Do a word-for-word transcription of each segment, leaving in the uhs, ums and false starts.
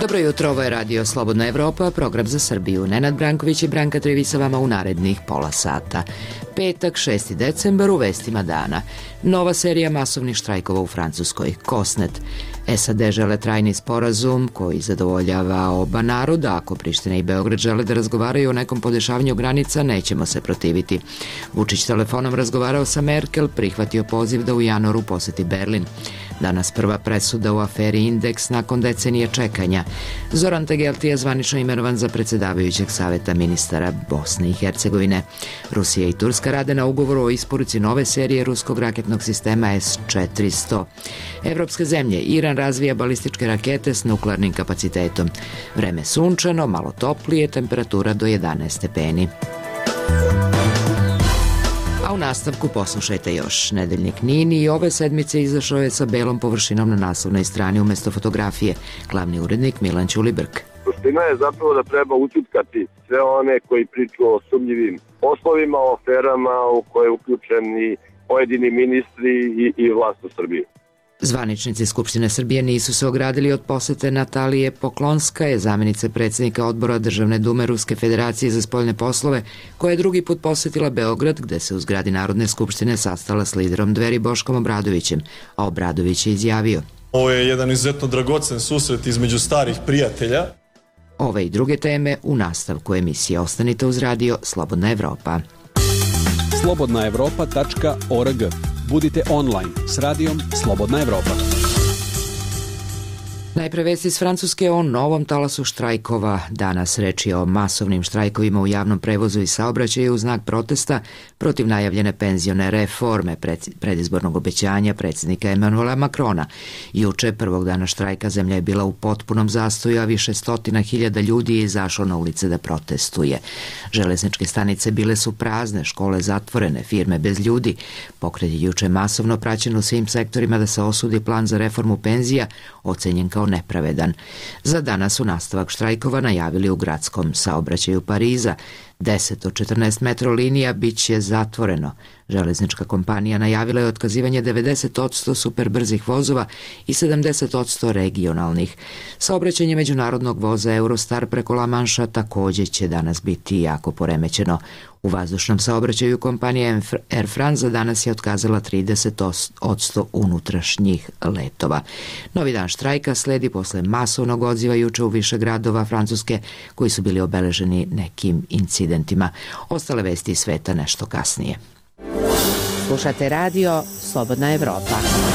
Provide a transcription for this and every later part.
Dobro jutro, ovo je Radio Slobodna Evropa, program za Srbiju. Nenad Branković i Branka Trevi sa vama u narednih pola sata. Petak, šesti decembar, u vestima dana. Nova serija masovnih štrajkova u Francuskoj, Kosnet. S A D žele trajni sporazum koji zadovoljava oba naroda. Ako Priština i Beograd žele da razgovaraju o nekom podešavanju granica, nećemo se protiviti. Vučić telefonom razgovarao sa Merkel, prihvatio poziv da u januaru poseti Berlin. Danas prva presuda u aferi Indeks nakon decenije čekanja. Zoran Tegelti je zvanično imenovan za predsedavajućeg saveta ministara Bosne i Hercegovine. Rusija i Turska rade na ugovoru o isporuci nove serije ruskog raketnog sistema S četiristo. Evropske zemlje, Iran razvija balističke rakete s nuklearnim kapacitetom. Vreme sunčano, malo toplije, temperatura do jedanaest stepeni. A u nastavku poslušajte još. Nedeljnik Nin i ove sedmice izašao je sa belom površinom na naslovnoj strani umesto fotografije. Glavni urednik Milan Ćulibrk. Suština je zapravo da treba ućutkati sve one koji priču o sumnjivim poslovima, o aferama u koje je uključeni pojedini ministri i, i vlast u Srbiji. Zvaničnici Skupštine Srbije nisu se ogradili od posete Natalije Poklonskaje, zamjenice predsjednika odbora Državne dume Ruske federacije za spoljne poslove, koja je drugi put posetila Beograd, gde se u zgradi Narodne skupštine sastala s liderom Dveri Boškom Obradovićem, a Obradović je izjavio: Ovo je jedan izuzetno dragocen susret između starih prijatelja. Ove i druge teme u nastavku emisije. Ostanite uz radio Slobodna Evropa. slobodna evropa tačka org. Budite online s radijom Slobodna Evropa. Najpre vesti iz Francuske o novom talasu štrajkova. Danas reč je o masovnim štrajkovima u javnom prevozu i saobraćaju u znak protesta protiv najavljene penzione reforme predizbornog obećanja predsjednika Emanuela Macrona. Juče, prvog dana štrajka, zemlja je bila u potpunom zastoju, a više stotina hiljada ljudi je izašlo na ulice da protestuje. Železničke stanice bile su prazne, škole zatvorene, firme bez ljudi. Pokret je juče masovno praćen u svim sektorima da se osudi plan za reformu penzija, ocenjen kao nepravedan. Za danas su nastavak štrajkova najavili u gradskom saobraćaju Pariza. deset od četrnaest metro linija bit će zatvoreno. Železnička kompanija najavila je otkazivanje devedeset posto superbrzih vozova i sedamdeset posto regionalnih. Saobraćanje međunarodnog voza Eurostar preko La Manša također će danas biti jako poremećeno. U vazdušnom saobraćaju kompanija Air France za danas je otkazala trideset posto unutrašnjih letova. Novi dan štrajka sledi posle masovnog odziva juče u više gradova Francuske koji su bili obeleženi nekim incidentima. Ostale vesti iz sveta nešto kasnije. Slušate radio Slobodna Evropa.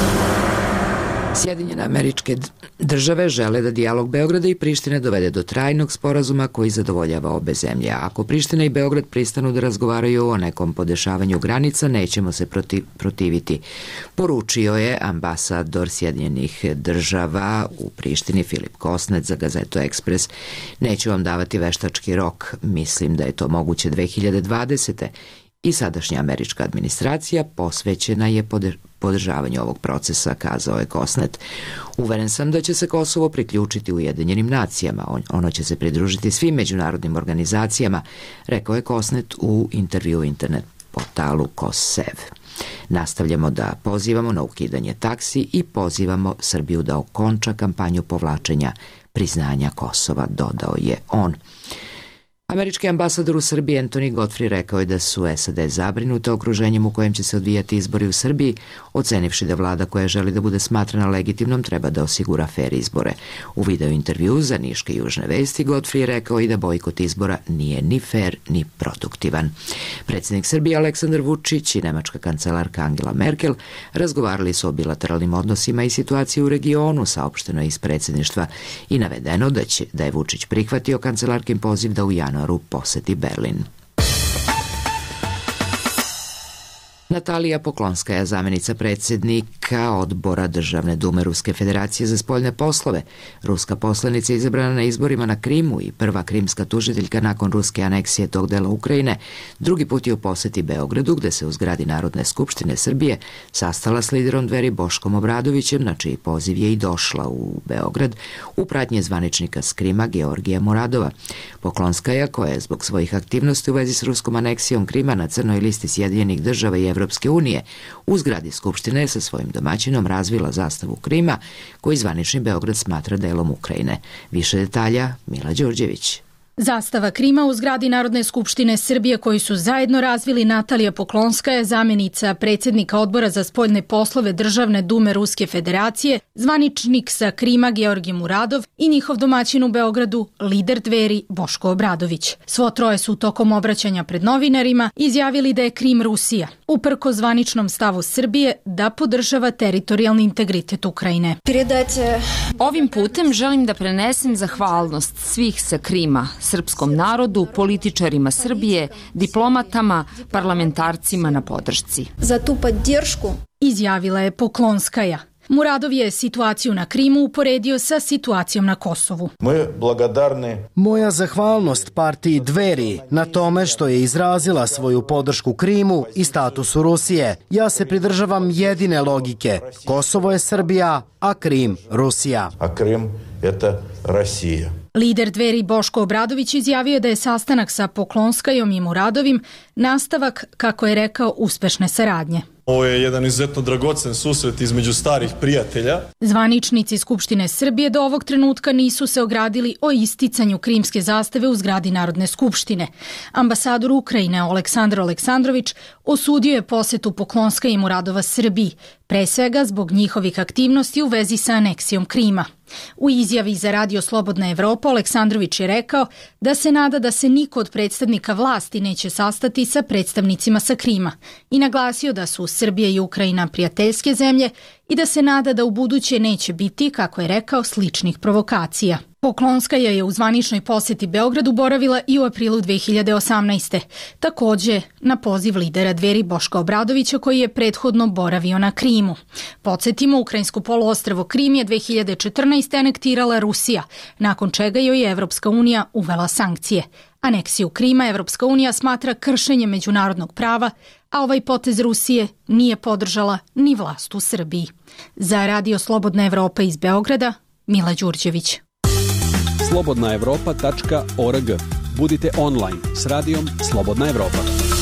Sjedinjene Američke države žele da dijalog Beograda i Prištine dovede do trajnog sporazuma koji zadovoljava obe zemlje. Ako Priština i Beograd pristanu da razgovaraju o nekom podešavanju granica, nećemo se protiv, protiviti. Poručio je ambasador Sjedinjenih država u Prištini Filip Kosnet za gazetu Ekspres. Neću vam davati veštački rok, mislim da je to moguće dve hiljade dvadesete. I sadašnja američka administracija posvećena je podržavanju ovog procesa, kazao je Kosnet. Uveren sam da će se Kosovo priključiti Ujedinjenim nacijama. Ono će se pridružiti svim međunarodnim organizacijama, rekao je Kosnet u intervju internet portalu Kosev. Nastavljamo da pozivamo na ukidanje taksi i pozivamo Srbiju da okonča kampanju povlačenja priznanja Kosova, dodao je on. Američki ambasador u Srbiji Anthony Godfrey rekao je da su S A D zabrinute okruženjem u kojem će se odvijati izbori u Srbiji, ocenivši da vlada koja želi da bude smatrana legitimnom treba da osigura fer izbore. U video intervju za Niške južne vesti Godfrey je rekao i da bojkot izbora nije ni fer ni produktivan. Predsjednik Srbije Aleksandar Vučić i nemačka kancelarka Angela Merkel razgovarali su o bilateralnim odnosima i situaciji u regionu, saopšteno iz predsjedništva, i navedeno da, će, da je Vučić prihvatio kancelarkin poziv da u januaru poseti Berlin. Natalija Poklonskaja, zamjenica predsjednika odbora Državne dume Ruske federacije za spoljne poslove. Ruska poslanica je izabrana na izborima na Krimu i prva krimska tužiteljka nakon ruske aneksije tog dela Ukrajine. Drugi put je u poseti Beogradu, gde se u zgradi Narodne skupštine Srbije sastala s liderom Dveri Boškom Obradovićem, na čiji poziv je i došla u Beograd, u pratnje zvaničnika s Krima Georgija Moradova. Poklonskaja, koja je zbog svojih aktivnosti u vezi s ruskom aneksijom Krima na crnoj listi Sjedinjenih država i Evropske Evropske unije, u zgradi Skupštine je sa svojim domaćinom razvila zastavu Krima, koji zvanični Beograd smatra delom Ukrajine. Više detalja, Mila Đorđević. Zastava Krima u zgradi Narodne skupštine Srbije koju su zajedno razvili Natalija Poklonska je zamenica predsjednika Odbora za spoljne poslove Državne dume Ruske federacije, zvaničnik sa Krima Georgij Muradov i njihov domaćin u Beogradu, lider Dveri Boško Obradović. Svo troje su tokom obraćanja pred novinarima izjavili da je Krim Rusija, uprko zvaničnom stavu Srbije da podržava teritorijalni integritet Ukrajine. Ovim putem želim da prenesem zahvalnost svih sa Krima, srpskom narodu, političarima Srbije, diplomatama, parlamentarcima na podršci. Za tu podršku izjavila je Poklonskaja. Muradov je situaciju na Krimu uporedio sa situacijom na Kosovu. Moja zahvalnost partiji Dveri na tome što je izrazila svoju podršku Krimu i statusu Rusije. Ja se pridržavam jedine logike. Kosovo je Srbija, a Krim Rusija. A Krim je Rusija. Lider Dveri Boško Obradović izjavio je da je sastanak sa Poklonskajom i Muradovim nastavak, kako je rekao, uspešne saradnje. Ovo je jedan izuzetno dragocen susret između starih prijatelja. Zvaničnici Skupštine Srbije do ovog trenutka nisu se ogradili o isticanju krimske zastave u zgradi Narodne skupštine. Ambasador Ukrajine Aleksandar Aleksandrović osudio je posetu Poklonska i Muradova Srbiji, pre svega zbog njihovih aktivnosti u vezi sa aneksijom Krima. U izjavi za Radio Slobodna Evropa Aleksandrović je rekao da se nada da se niko od predstavnika vlasti neće sastati sa predstavnicima sa Krima i naglasio da su Srbija i Ukrajina prijateljske zemlje i da se nada da u buduće neće biti, kako je rekao, sličnih provokacija. Poklonskaja je u zvaničnoj poseti Beogradu boravila i u aprilu dve hiljade osamnaeste. Takođe na poziv lidera Dveri Boška Obradovića koji je prethodno boravio na Krimu. Podsjetimo, ukrajinsko poluostrvo Krim je dve hiljade četrnaeste. anektirala Rusija, nakon čega joj je Evropska unija uvela sankcije. Aneksiju Krima Evropska unija smatra kršenjem međunarodnog prava, a ovaj potez Rusije nije podržala ni vlast u Srbiji. Za Radio Slobodna Evropa iz Beograda, Mila Đurđević. slobodna evropa tačka org. Budite online s radijom Slobodna Evropa.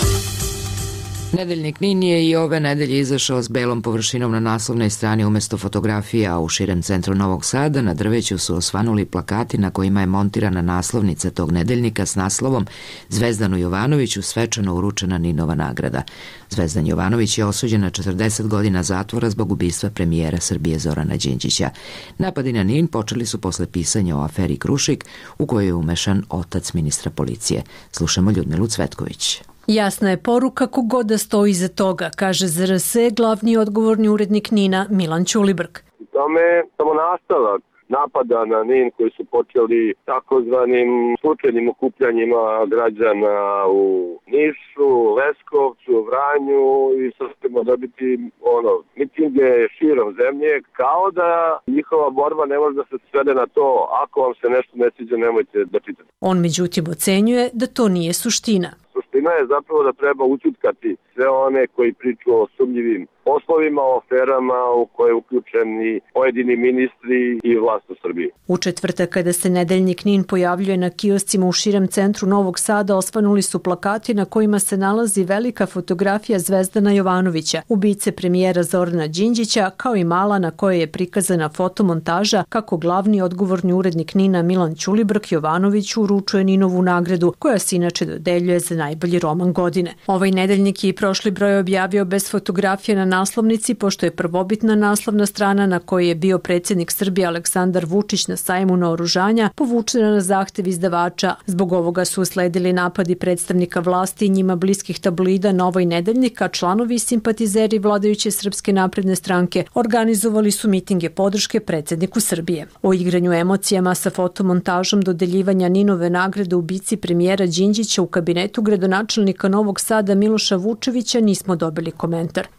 Nedeljnik Nin je i ove nedelje izašao s belom površinom na naslovnoj strani umesto fotografija, a u širem centru Novog Sada na drveću su osvanuli plakati na kojima je montirana naslovnica tog nedeljnika s naslovom Zvezdanu Jovanoviću svečano uručena Ninova nagrada. Zvezdan Jovanović je osuđen na četrdeset godina zatvora zbog ubistva premijera Srbije Zorana Đinđića. Napadi na Nin počeli su posle pisanja o aferi Krušik, u kojoj je umešan otac ministra policije. Slušamo Ljudmilu Cvetković. Jasna je poruka kogod da stoji iza toga, kaže Z R S glavni odgovorni urednik Nina Milan Ćulibrk. Tome je samo nastavak napada na Nin koji su počeli takozvanim slučajnim okupljanjima građana u Nišu, Leskovcu, Vranju i sad ćemo dobiti ono, mitinge širom zemlje, kao da njihova borba ne može da se svede na to ako vam se nešto ne sviđa nemojte da čitate. On međutim ocenjuje da to nije suština. Suština je zapravo da treba ućutkati sve one koji pričaju o sumnjivim poslovima, o aferama u koje je uključeni pojedini ministri i vlast u Srbiji. U četvrtak kada se nedeljnik Nin pojavljuje na kioscima u širem centru Novog Sada, osvanuli su plakati na kojima se nalazi velika fotografija Zvezdana Jovanovića, ubice premijera Zorana Đinđića, kao i mala na kojoj je prikazana fotomontaža kako glavni odgovorni urednik Nina Milan Ćulibrk Jovanoviću uručuje Ninovu nagradu, koja se inače dodeljuje za najbolji roman godine. Ovaj nedeljnik je i prošli broj objavio bez fotografije na naslovnici, pošto je prvobitna naslovna strana na kojoj je bio predsjednik Srbije Aleksandar Vučić na sajmu naoružanja povučena na zahtev izdavača. Zbog ovoga su usledili napadi predstavnika vlasti i njima bliskih tabloida na ovaj nedeljnik, a članovi i simpatizeri vladajuće Srpske napredne stranke organizovali su mitinge podrške predsjedniku Srbije. O igranju emocijama sa fotomontažom dodeljivanja Ninove nagrade ubici premijera Đinđića u kabinetu gradonačelnika Novog Sada Miloša Vučevića nismo dobili komentar. Tim povodom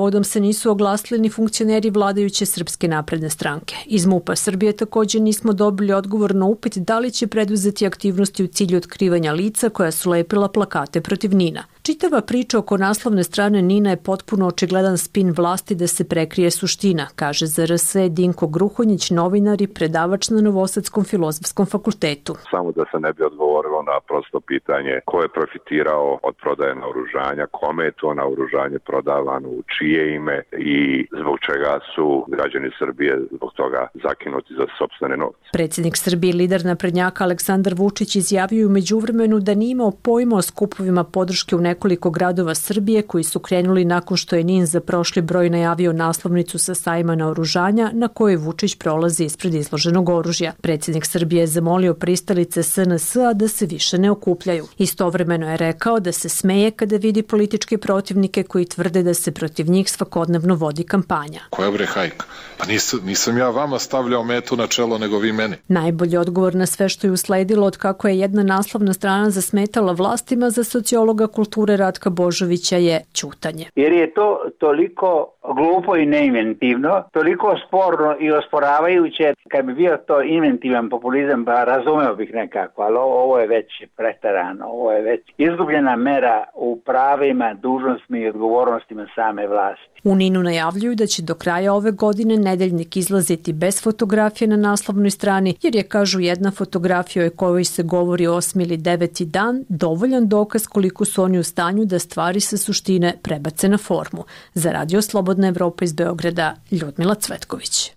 povodom se nisu oglasili ni funkcioneri vladajuće Srpske napredne stranke. Iz MUP-a Srbije također nismo dobili odgovor na upit da li će preduzeti aktivnosti u cilju otkrivanja lica koja su lepila plakate protiv Nina. Čitava priča oko naslovne strane Nina je potpuno očigledan spin vlasti da se prekrije suština, kaže za R S Dinko Gruhonjić, novinar i predavač na Novosadskom filozofskom fakultetu. Samo da se ne bi odgovorilo na prosto pitanje ko je profitirao od prodaje naoružanja, kome je to naoružanje prodavano, u čije ime i zbog čega su građani Srbije zbog toga zakinuti za sopstvene novce. Predsjednik Srbije, lider naprednjaka Aleksandar Vučić izjavio u međuvremenu da nije imao pojma o skupovima podrške u nekoliko gradova Srbije koji su krenuli nakon što je N I N za prošli broj najavio naslovnicu sa sajma naoružanja na kojoj Vučić prolazi ispred izloženog oružja. Predsjednik Srbije je zamolio pristalice S N S-a da se više ne okupljaju. Istovremeno je rekao da se smeje kada vidi političke protivnike koji tvrde da se protiv njih svakodnevno vodi kampanja. Koja bre hajka? Pa nisam, nisam ja vama stavljao metu na čelo, nego vi meni. Najbolji odgovor na sve što je usledilo od kako je jedna naslovna strana zasmetala vlastima za sociologa kulture Ratka Božovića je ćutanje. Jer je to toliko glupo i neinventivno, toliko sporno i osporavajuće. Kad bi bio to inventivan populizam, pa razumeo bih nekako, ali ovo je već preterano, ovo je već izgubljena mera u pravima, dužnostima i odgovornostima same vlasti. U N I N-u najavljuju da će do kraja ove godine nedeljnik izlaziti bez fotografije na naslovnoj strani, jer je, kažu, jedna fotografija o kojoj se govori osmi ili deveti dan dovoljan dokaz koliko su oni u stanju da stvari sa suštine prebace na formu. Za Radio Slobodna Evropa iz Beograda, Ljudmila Cvetković.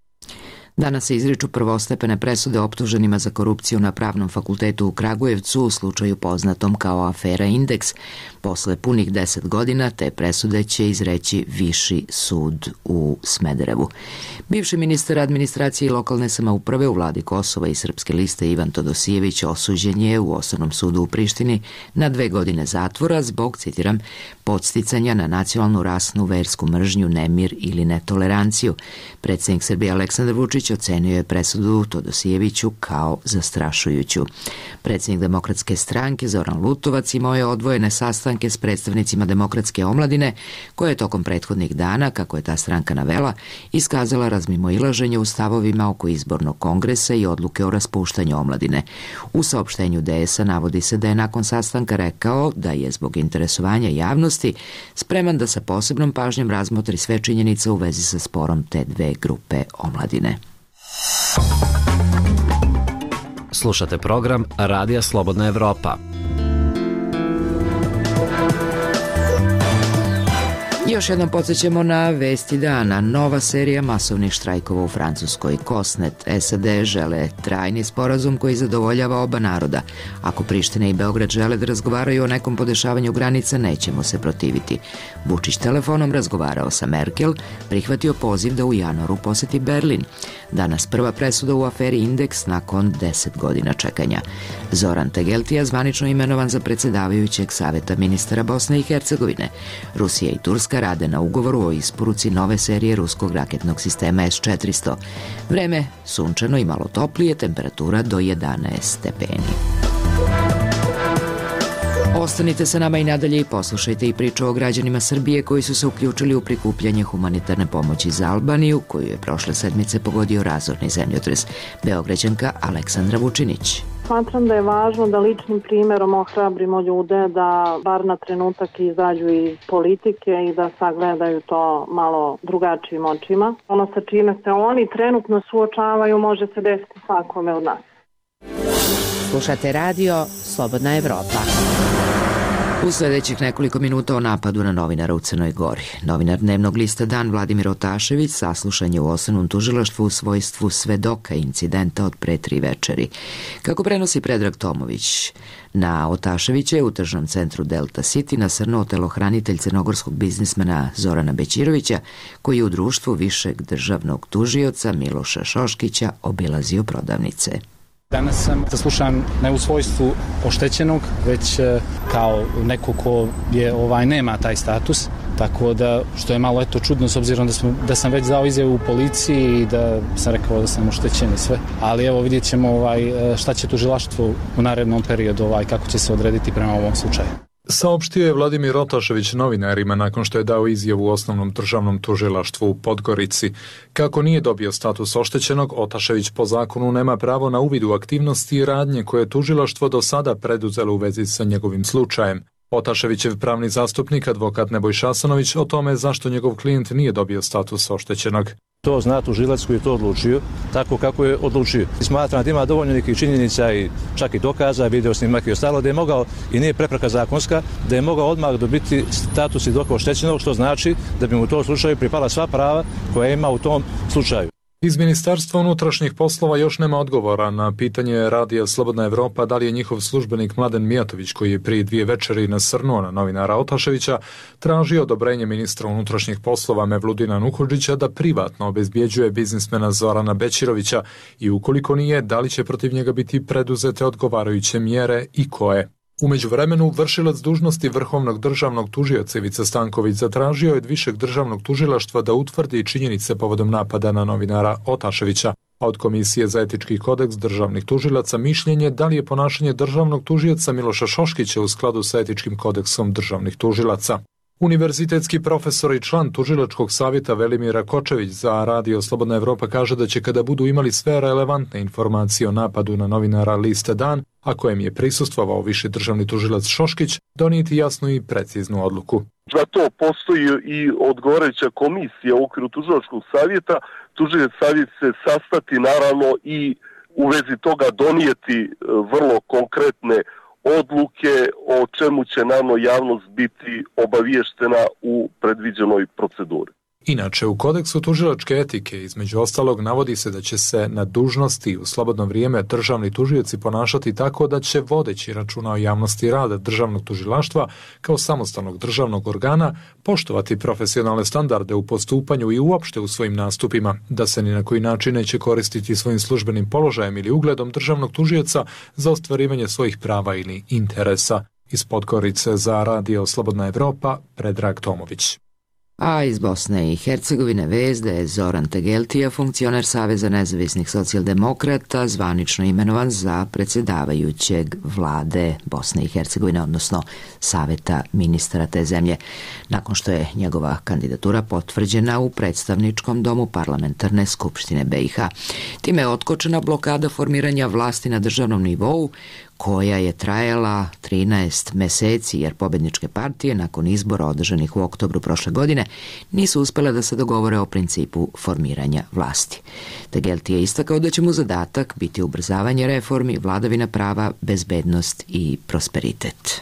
Danas se izriču prvostepene presude optuženima za korupciju na Pravnom fakultetu u Kragujevcu u slučaju poznatom kao afera Indeks. Posle punih deset godina te presude će izreći Viši sud u Smederevu. Bivši ministar administracije i lokalne samouprave u vladi Kosova i Srpske liste Ivan Todosijević osuđen je u Osnovnom sudu u Prištini na dve godine zatvora zbog, citiram, podsticanja na nacionalnu, rasnu, versku mržnju, nemir ili netoleranciju. Predsjednik Srbije Aleksandar Vučić ocenio je presudu Todosijeviću kao zastrašujuću. Predsjednik Demokratske stranke Zoran Lutovac imao je odvojene sastanke s predstavnicima Demokratske omladine, koje je tokom prethodnih dana, kako je ta stranka navela, iskazala razmimoilaženje u stavovima oko izbornog kongresa i odluke o raspuštanju omladine. U saopštenju D S-a navodi se da je nakon sastanka rekao da je zbog interesovanja javnosti spreman da sa posebnom pažnjom razmotri sve činjenice u vezi sa sporom te dve grupe omladine. Slušate program Radija Slobodna Evropa. Još jednom podsjećamo na vesti dana. Nova serija masovnih štrajkova u Francuskoj. Kosnet, S A D žele trajni sporazum koji zadovoljava oba naroda. Ako Priština i Beograd žele da razgovaraju o nekom podešavanju granica, nećemo se protiviti. Vučić telefonom razgovarao sa Merkel, prihvatio poziv da u januaru poseti Berlin. Danas prva presuda u aferi Indeks nakon deset godina čekanja. Zoran Tegeltija zvanično imenovan za predsjedavajućeg saveta ministara Bosne i Hercegovine. Rusija i Turska rade na ugovoru o isporuci nove serije ruskog raketnog sistema S četiristo. Vreme sunčano i malo toplije, temperatura do jedanaest stepeni. Ostanite sa nama i nadalje i poslušajte i priču o građanima Srbije koji su se uključili u prikupljanje humanitarne pomoći za Albaniju, koju je prošle sedmice pogodio razorni zemljotres. Beograđanka Aleksandra Vučinić. Smatram da je važno da ličnim primjerom ohrabrimo ljude da bar na trenutak izađu iz politike i da sagledaju to malo drugačijim očima. Ono sa čime se oni trenutno suočavaju može se desiti svakome od nas. Slušate radio Slobodna Evropa. U sljedećih nekoliko minuta o napadu na novinara u Crnoj Gori. Novinar dnevnog lista Dan Vladimir Otašević saslušan je u Osnovnom tužilaštvu u svojstvu svedoka incidenta od pre tri večeri. Kako prenosi Predrag Tomović, na Otaševića je u tržnom centru Delta City nasrnuo telohranitelj crnogorskog biznismena Zorana Bećirovića, koji je u društvu višeg državnog tužioca Miloša Šoškića obilazio prodavnice. Danas sam saslušan ne u svojstvu oštećenog, već kao neko ko je, ovaj, nema taj status, tako da, što je malo eto čudno s obzirom da, smo, da sam već dao izjavu u policiji i da sam rekao da sam oštećen i sve. Ali evo vidjet ćemo ovaj, šta će tužilaštvo u narednom periodu, ovaj, kako će se odrediti prema ovom slučaju. Saopštio je Vladimir Otašević novinarima nakon što je dao izjavu u osnovnom državnom tužilaštvu u Podgorici. Kako nije dobio status oštećenog, Otašević po zakonu nema pravo na uvid u aktivnosti i radnje koje je tužilaštvo do sada preduzelo u vezi sa njegovim slučajem. Otaševićev pravni zastupnik, advokat Nebojša Asanović, o tome zašto njegov klijent nije dobio status oštećenog. To zna tužilac koji je to odlučio, tako kako je odlučio. Smatram da ima dovoljno nekih činjenica i čak i dokaza, video snimak i ostalo, da je mogao, i nije prepreka zakonska, da je mogao odmah dobiti status i dokaz oštećenog, što znači da bi mu u tom slučaju pripala sva prava koja ima u tom slučaju. Iz Ministarstva unutrašnjih poslova još nema odgovora na pitanje Radija Slobodna Evropa da li je njihov službenik Mladen Mijatović, koji je prije dvije večeri nasrnuo na novinara Otaševića, tražio odobrenje ministra unutrašnjih poslova Mevludina Nuhodžića da privatno obezbjeđuje biznismena Zorana Bećirovića i ukoliko nije, da li će protiv njega biti preduzete odgovarajuće mjere i koje. U međuvremenu, vršilac dužnosti Vrhovnog državnog tužioca Ivica Stanković zatražio je od Višeg državnog tužilaštva da utvrdi činjenice povodom napada na novinara Otaševića, a od Komisije za etički kodeks državnih tužilaca mišljenje da li je ponašanje državnog tužioca Miloša Šoškića u skladu sa etičkim kodeksom državnih tužilaca. Univerzitetski profesor i član tužilačkog savjeta Velimira Kočević za Radio Slobodna Evropa kaže da će kada budu imali sve relevantne informacije o napadu na novinara Liste Dan, a kojem je prisustvovao viši državni tužilac Šoškić, donijeti jasnu i preciznu odluku. Za to postoji i odgovarajuća komisija u okviru tužilačkog savjeta. Tužilački savjet se sastati naravno i u vezi toga donijeti vrlo konkretne odluke o čemu će naravno javnost biti obaviještena u predviđenoj proceduri. Inače, u kodeksu tužilačke etike između ostalog navodi se da će se na dužnosti u slobodno vrijeme državni tužioci ponašati tako da će, vodeći računa o javnosti rada državnog tužilaštva kao samostalnog državnog organa, poštovati profesionalne standarde u postupanju i uopšte u svojim nastupima, da se ni na koji način neće koristiti svojim službenim položajem ili ugledom državnog tužioca za ostvarivanje svojih prava ili interesa. Iz Podgorice za Radio Slobodna Evropa, Predrag Tomović. A iz Bosne i Hercegovine vest da je Zoran Tegeltija, funkcioner Saveza nezavisnih socijaldemokrata, zvanično imenovan za predsjedavajućeg vlade Bosne i Hercegovine, odnosno Saveta ministara te zemlje, nakon što je njegova kandidatura potvrđena u predstavničkom domu Parlamentarne skupštine B i H. Time je otkočena blokada formiranja vlasti na državnom nivou, koja je trajala trinaest meseci jer pobedničke partije nakon izbora održanih u oktobru prošle godine nisu uspjele da se dogovore o principu formiranja vlasti. Tegelti je istakao da će mu zadatak biti ubrzavanje reformi, vladavina prava, bezbednost i prosperitet.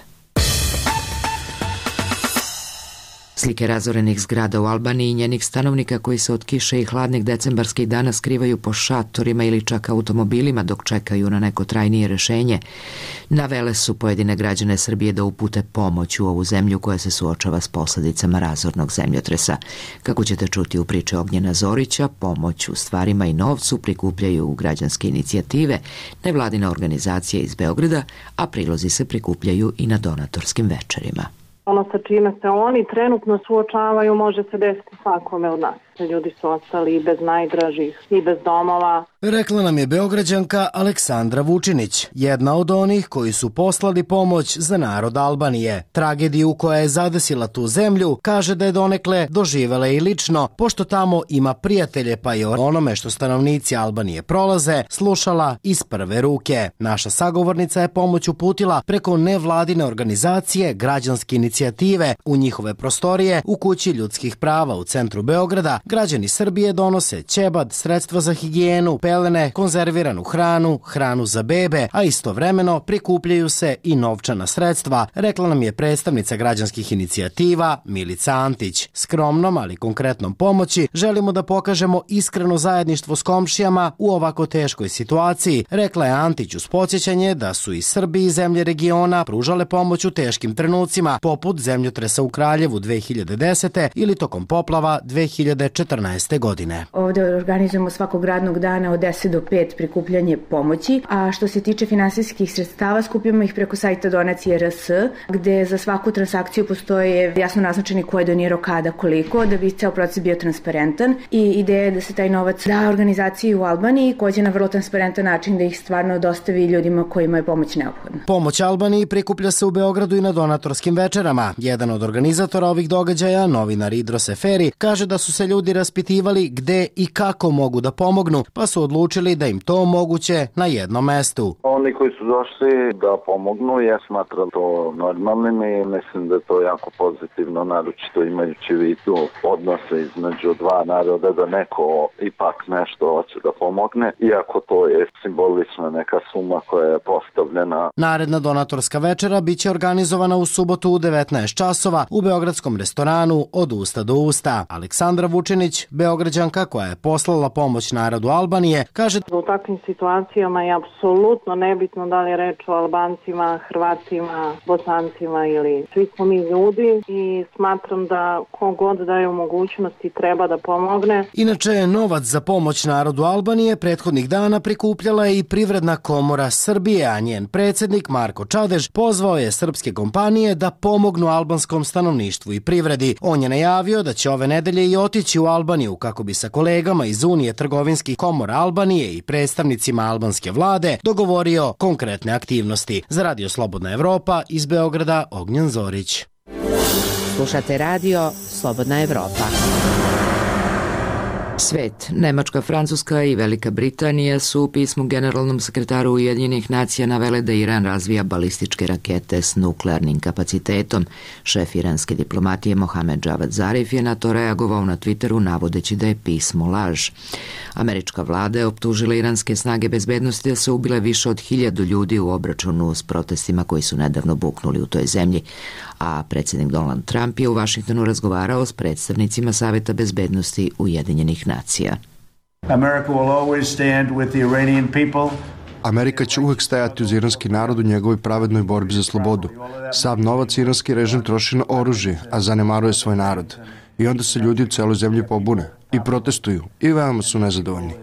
Slike razorenih zgrada u Albaniji i njenih stanovnika koji se od kiše i hladnih decembarskih dana skrivaju po šatorima ili čak automobilima dok čekaju na neko trajnije rešenje, navele su pojedine građane Srbije da upute pomoć u ovu zemlju koja se suočava s posledicama razornog zemljotresa. Kako ćete čuti u priči Ognjena Zorića, pomoć u stvarima i novcu prikupljaju građanske inicijative, nevladine organizacije iz Beograda, a prilozi se prikupljaju i na donatorskim večerima. Ono sa čime se oni trenutno suočavaju može se desiti svakome od nas. Ljudi su ostali i bez najdražih i bez domova. Rekla nam je Beograđanka Aleksandra Vučinić, jedna od onih koji su poslali pomoć za narod Albanije. Tragediju koja je zadesila tu zemlju kaže da je donekle doživela i lično, pošto tamo ima prijatelje, pa i onome što stanovnici Albanije prolaze slušala iz prve ruke. Naša sagovornica je pomoć uputila preko nevladine organizacije Građanske inicijative u njihove prostorije u Kući ljudskih prava u centru Beograda. Građani Srbije donose ćebad, sredstva za higijenu, pelene, konzerviranu hranu, hranu za bebe, a istovremeno prikupljaju se i novčana sredstva, rekla nam je predstavnica građanskih inicijativa Milica Antić. Skromnom, ali konkretnom pomoći želimo da pokažemo iskreno zajedništvo s komšijama u ovako teškoj situaciji, rekla je Antić uz podsjećanje da su i Srbi i zemlje regiona pružale pomoć u teškim trenucima, poput zemljotresa u Kraljevu dve hiljade desete ili tokom poplava dve hiljade četrnaeste. godine. Ovde organizujemo svakog radnog dana od deset do pet prikupljanje pomoći, a što se tiče finansijskih sredstava skupimo ih preko sajta donacije R S, gde za svaku transakciju postoje jasno naznačeni ko je donirao kada, koliko, da bi ceo proces bio transparentan i ideja je da se taj novac da organizaciji u Albaniji koja će na vrlo transparentan način da ih stvarno dostavi ljudima kojima je pomoć neophodna. Pomoć Albaniji prikuplja se u Beogradu i na donatorskim večerama. Jedan od organizatora ovih događaja, novinar Idro Seferi, kaže da su se ljudi raspitivali gde i kako mogu da pomognu, pa su odlučili da im to omoguće na jednom mestu. Oni koji su došli da pomognu, ja smatram to normalnim i mislim da je to jako pozitivno, naročito imajući vidu odnose između dva naroda, da neko ipak nešto hoće da pomogne, iako to je simbolična neka suma koja je postavljena. Naredna donatorska večera biće organizovana u subotu u devetnaest časova u beogradskom restoranu Od usta do usta. Aleksandra Vučinić, Beograđanka koja je poslala pomoć narodu Albanije, kaže: u takvim situacijama je apsolutno nebitno da li je reč o Albancima, Hrvatima, Bosancima ili svi smo mi ljudi i smatram da kogod daje mogućnosti treba da pomogne. Inače, novac za pomoć narodu Albanije prethodnih dana prikupljala je i Privredna komora Srbije, a njen predsjednik Marko Čadež pozvao je srpske kompanije da pomognu albanskom stanovništvu i privredi. On je najavio da će ove nedelje i otići u Albaniju kako bi sa kolegama iz Unije trgovinskih komora Albanije i predstavnicima albanske vlade dogovorio konkretne aktivnosti. Za Radio Slobodna Evropa iz Beograda, Ognjen Zorić. Slušate radio Slobodna Evropa. Svet, Nemačka, Francuska i Velika Britanija su u pismu generalnom sekretaru Ujedinjenih nacija navele da Iran razvija balističke rakete s nuklearnim kapacitetom. Šef iranske diplomatije Mohamed Javad Zarif je na to reagovao na Twitteru navodeći da je pismo laž. Američka vlada je optužila iranske snage bezbednosti da su ubile više od hiljadu ljudi u obračunu s protestima koji su nedavno buknuli u toj zemlji, a predsjednik Donald Trump je u Vašingtonu razgovarao s predstavnicima Saveta bezbednosti Ujedinjenih nacija. Amerika će uvek stajati uz iranski narod u njegovoj pravednoj borbi za slobodu. Sav novac iranski režim troši na oružje, a zanemaruje svoj narod. I onda se ljudi u celoj zemlji pobune i protestuju i veoma su nezadovoljni.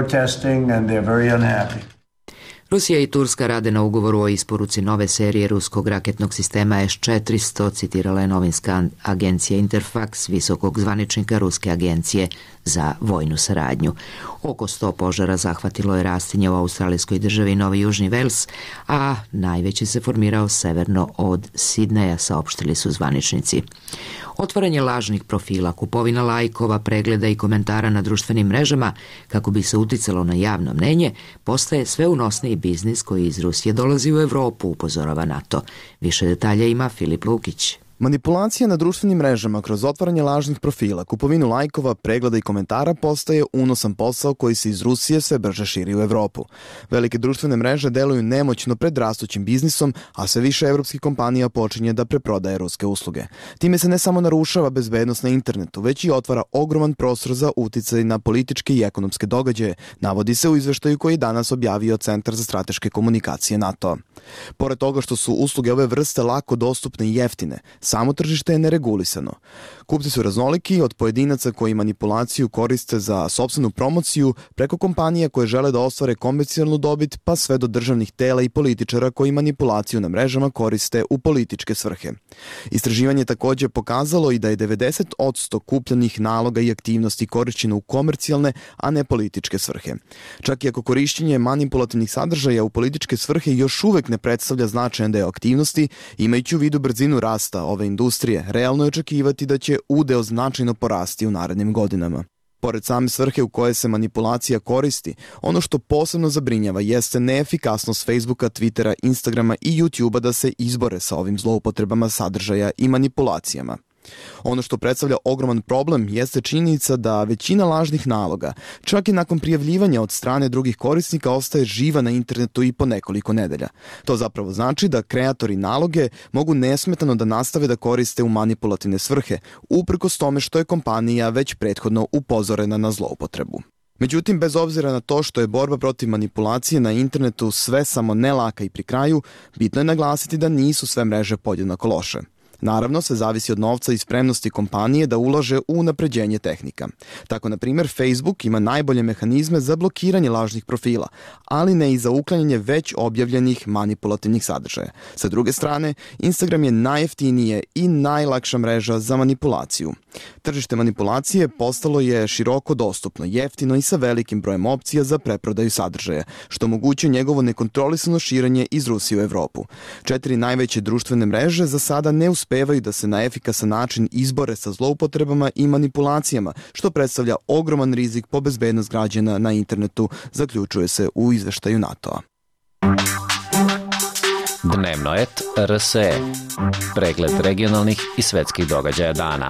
Rusija i Turska rade na ugovoru o isporuci nove serije ruskog raketnog sistema S četiristo, citirala je novinska agencija Interfax, visokog zvaničnika Ruske agencije za vojnu saradnju. Oko sto požara zahvatilo je rastinje u australijskoj državi Novi Južni Vels, a najveći se formirao severno od Sidneja, saopštili su zvaničnici. Otvaranje lažnih profila, kupovina lajkova, pregleda i komentara na društvenim mrežama kako bi se uticalo na javno mnenje postaje sve unosniji biznis koji iz Rusije dolazi u Evropu, upozorava NATO. Više detalja ima Filip Lukić. Manipulacija na društvenim mrežama kroz otvaranje lažnih profila, kupovinu lajkova, pregleda i komentara postaje unosan posao koji se iz Rusije sve brže širi u Evropu. Velike društvene mreže deluju nemoćno pred rastućim biznisom, a sve više evropskih kompanija počinje da preprodaje ruske usluge. Time se ne samo narušava bezbednost na internetu, već i otvara ogroman prostor za uticaj na političke i ekonomske događaje, navodi se u izveštaju koji je danas objavio Centar za strateške komunikacije NATO. Pored toga što su usluge ove vrste lako dostupne i jeftine, samo tržište je neregulisano. Kupci su raznoliki, od pojedinaca koji manipulaciju koriste za sopstvenu promociju, preko kompanija koje žele da ostvare komercijalnu dobit, pa sve do državnih tela i političara koji manipulaciju na mrežama koriste u političke svrhe. Istraživanje je također pokazalo i da je devedeset posto kupljenih naloga i aktivnosti korišćeno u komercijalne, a ne političke svrhe. Čak i ako korišćenje manipulativnih sadržaja u političke svrhe još uvek ne predstavlja značajan deo aktivnosti, imajući u vidu brzinu rasta ove industrije, realno je očekivati da će udeo značajno porasti u narednim godinama. Pored same svrhe u koje se manipulacija koristi, ono što posebno zabrinjava jeste neefikasnost Facebooka, Twittera, Instagrama i YouTubea da se izbore sa ovim zloupotrebama sadržaja i manipulacijama. Ono što predstavlja ogroman problem jeste činjenica da većina lažnih naloga, čak i nakon prijavljivanja od strane drugih korisnika, ostaje živa na internetu i po nekoliko nedelja. To zapravo znači da kreatori naloge mogu nesmetano da nastave da koriste u manipulativne svrhe, uprkos tome što je kompanija već prethodno upozorena na zloupotrebu. Međutim, bez obzira na to što je borba protiv manipulacije na internetu sve samo ne laka i pri kraju, bitno je naglasiti da nisu sve mreže podjednako loše. Naravno, sve zavisi od novca i spremnosti kompanije da ulaže u unapređenje tehnika. Tako, na primjer, Facebook ima najbolje mehanizme za blokiranje lažnih profila, ali ne i za uklanjanje već objavljenih manipulativnih sadržaja. Sa druge strane, Instagram je najjeftinije i najlakša mreža za manipulaciju. Tržište manipulacije postalo je široko dostupno, jeftino i sa velikim brojem opcija za preprodaju sadržaja, što omogućuje njegovo nekontrolisano širenje iz Rusije u Evropu. Četiri najveće društvene mreže za sada ne uspevaju da se na efikasan način izbore sa zloupotrebama i manipulacijama, što predstavlja ogroman rizik po bezbednost građana na internetu, zaključuje se u izveštaju NATO-a. Dnevnoet R S E. Pregled regionalnih i svetskih događaja dana.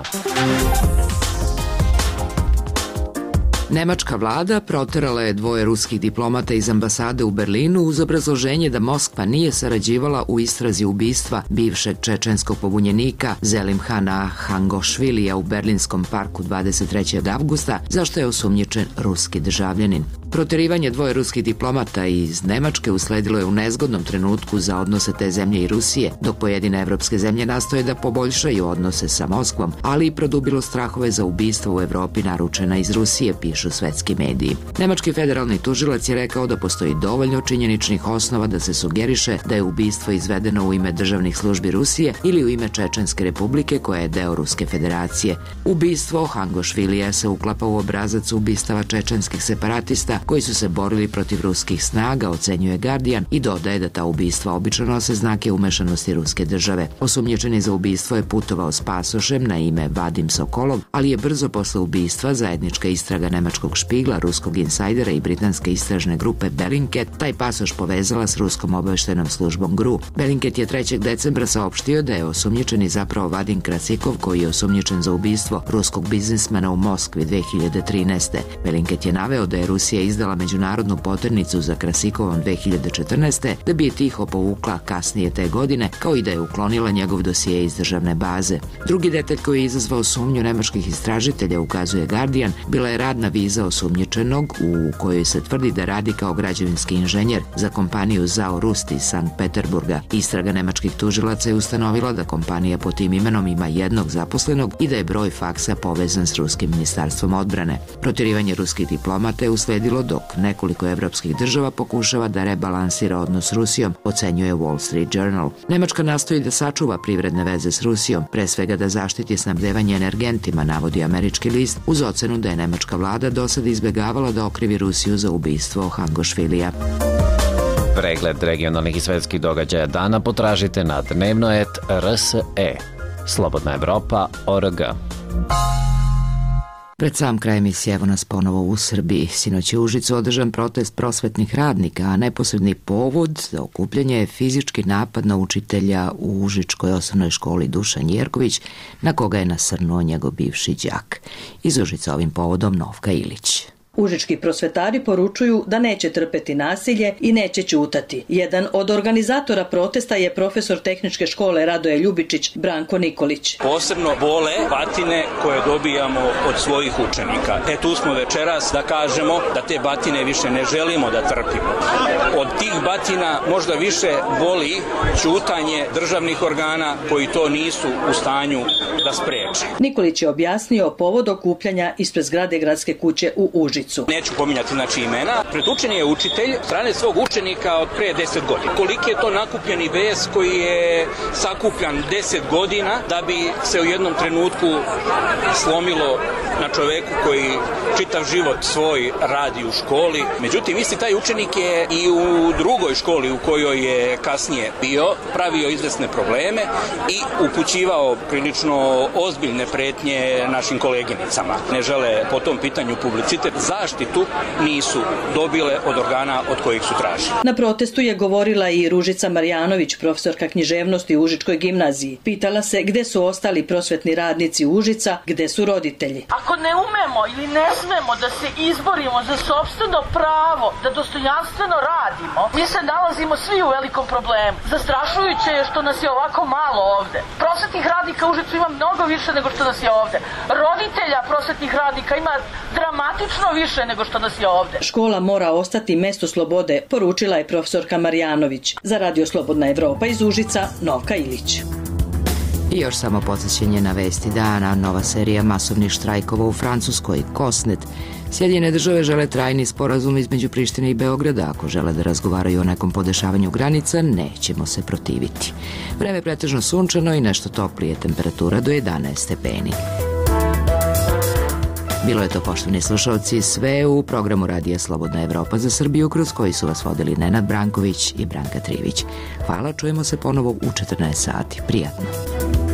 Nemačka vlada proterala je dvoje ruskih diplomata iz ambasade u Berlinu uz obrazloženje da Moskva nije sarađivala u istrazi ubistva bivšeg čečenskog pobunjenika Zelimhana Hangošvilija u berlinskom parku dvadeset trećeg avgusta, za što je osumnjičen ruski državljanin. Proterivanje dvoje ruskih diplomata iz Nemačke usledilo je u nezgodnom trenutku za odnose te zemlje i Rusije, dok pojedine evropske zemlje nastoje da poboljšaju odnose sa Moskvom, ali i produbilo strahove za ubistvo u Evropi naručena iz Rusije, pišu svetski mediji. Nemački federalni tužilac je rekao da postoji dovoljno činjeničnih osnova da se sugeriše da je ubistvo izvedeno u ime državnih službi Rusije ili u ime Čečenske republike koja je deo Ruske federacije. Ubistvo Hangošvilija se uklapa u obrazac ubistava čečenskih separatista koji su se borili protiv ruskih snaga, ocenjuje Guardian, i dodaje da ta ubistva obično nose znake umešanosti ruske države. Osumnjičeni za ubistvo je putovao s pasošem na ime Vadim Sokolov, ali je brzo posle ubistva zajednička istraga nemačkog špigla, ruskog insajdera i britanske istražne grupe Bellingcat taj pasoš povezala s ruskom obaveštajnom službom G R U. Bellingcat je trećeg decembra saopštio da je osumnjičeni zapravo Vadim Krasikov, koji je osumnjičen za ubistvo ruskog biznismena u Moskvi dve hiljade trinaeste. Bellingcat je naveo da je Rusija izdala međunarodnu poternicu za Krasikovom dve hiljade četrnaeste da bi je tiho povukla kasnije te godine, kao i da je uklonila njegov dosije iz državne baze. Drugi detalj koji je izazvao sumnju nemačkih istražitelja, ukazuje Guardian, bila je radna viza osumnjičenog u kojoj se tvrdi da radi kao građevinski inženjer za kompaniju Zao Rust iz Sankt Peterburga. Istraga nemačkih tužilaca je ustanovila da kompanija pod tim imenom ima jednog zaposlenog i da je broj faksa povezan s ruskim ministarstvom odbrane. Proterivanje ruskih diplomata je usledilo dok nekoliko evropskih država pokušava da rebalansira odnos s Rusijom, ocenjuje Wall Street Journal. Nemačka nastoji da sačuva privredne veze s Rusijom, pre svega da zaštiti snabdevanje energentima, navodi američki list, uz ocenu da je nemačka vlada do sada izbegavala da okrivi Rusiju za ubistvo Hangošvilija. Pregled regionalnih i svetskih događaja dana potražite na dnevnoet R S E. Slobodna Evropa O R G. Pred sam kraj emisije evo nas ponovo u Srbiji. Sinoć je u Užicu održan protest prosvetnih radnika, a neposredni povod za okupljanje je fizički napad na učitelja u Užičkoj osnovnoj školi Dušan Jerković, na koga je nasrnuo njegov bivši đak. Iz Užica ovim povodom Novka Ilić. Užički prosvetari poručuju da neće trpeti nasilje i neće ćutati. Jedan od organizatora protesta je profesor tehničke škole Radoje Ljubičić Branko Nikolić. Posebno bole batine koje dobijamo od svojih učenika. E tu smo večeras da kažemo da te batine više ne želimo da trpimo. Od tih batina možda više boli ćutanje državnih organa koji to nisu u stanju da spreče. Nikolić je objasnio povod okupljanja ispred zgrade gradske kuće u Užicu. Neću pominjati znači imena. Pretučen je učitelj strane svog učenika od pre deset godina. Koliki je to nakupljeni bes koji je sakupljan deset godina da bi se u jednom trenutku slomilo na čoveku koji čitav život svoj radi u školi. Međutim, isti taj učenik je i u drugoj školi u kojoj je kasnije bio, pravio izvesne probleme i upućivao prilično ozbiljne pretnje našim koleginicama. Ne žele po tom pitanju publicitet. Zaštitu nisu dobile od organa od kojih su tražili. Na protestu je govorila i Ružica Marjanović, profesorka književnosti u Užičkoj gimnaziji. Pitala se gde su ostali prosvetni radnici Užica, gde su roditelji. Ako ne umemo ili ne smemo da se izborimo za sopstveno pravo, da dostojanstveno radimo, mi se nalazimo svi u velikom problemu. Zastrašujuće je što nas je ovako malo ovde. Prosvetnih radnika u Užicu ima mnogo više nego što nas je ovde. Roditelja prosvetnih radnika ima dramatično više nego što nas je ovde. Škola mora ostati mesto slobode, poručila je profesorka Marjanović. Za Radio Slobodna Evropa iz Užica, Novka Ilić. I još samo podsjećanje na vesti dana, nova serija masovnih štrajkova u Francuskoj, Kosnet. Sjedinjene države žele trajni sporazum između Prištine i Beograda. Ako žele da razgovaraju o nekom podešavanju granica, nećemo se protiviti. Vreme pretežno sunčano i nešto toplije, temperatura do jedanaest stepeni. Bilo je to, poštovni slušalci, sve u programu Radija Slobodna Evropa za Srbiju, kroz koji su vas vodili Nenad Branković i Branka Trivić. Hvala, čujemo se ponovo u četrnaest sati. Prijatno.